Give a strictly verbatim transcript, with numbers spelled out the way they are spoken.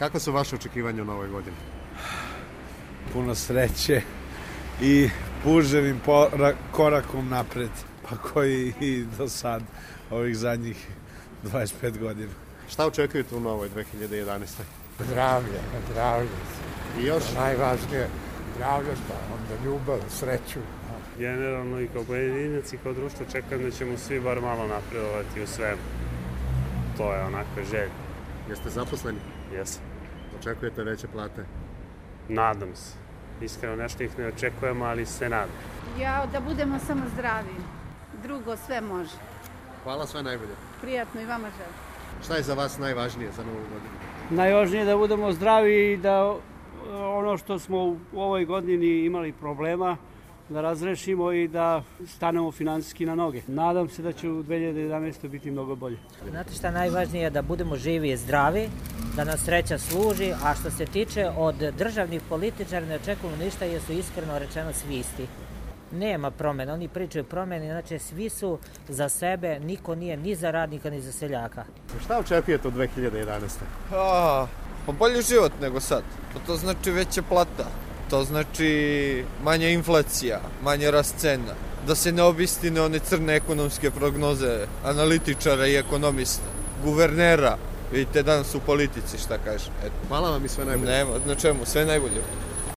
Kako su vaše očekivanja u novoj godini? Puno sreće i puževim korakom napred, pa koji i do sad, ovih zadnjih dvadeset pet godina. Šta očekujete u novoj dve hiljade jedanaestoj? Zdravlje, zdravlje. I još? Najvažnije, zdravlje, pa onda ljubav, sreću. Generalno i kao pojedinac i kao društvo čekam da ćemo svi bar malo napredovati u svemu. To je onakva želja. Jeste zaposleni? Jesam. Očekujete veće plate? Nadam se. Iskreno nešto ih ne očekujemo, ali se nadam. Ja, da budemo samo zdravi. Drugo sve može. Hvala, sve najbolje. Prijatno i vama želim. Šta je za vas najvažnije za novu godinu? Najvažnije je da budemo zdravi i da ono što smo u ovoj godini imali problema, da razrešimo i da stanemo finansijski na noge. Nadam se da će u dve hiljade jedanaestoj biti mnogo bolje. Znate šta najvažnije je da budemo živi i zdravi, da nas sreća služi, a što se tiče od državnih političara ne očekujemo ništa jer su iskreno rečeno svi isti. Nema promjena, oni pričaju promjene, znači svi su za sebe, niko nije ni za radnika ni za seljaka. Šta očekujete od dve hiljade jedanaeste? A, pa bolji život nego sad, pa to znači veća plata. To znači manja inflacija, manje rast cena, da se ne obistine one crne ekonomske prognoze analitičara i ekonomista, guvernera, vidite danas u politici šta kaže. Hvala vam i sve najbolje. Nema, na čemu, sve najbolje.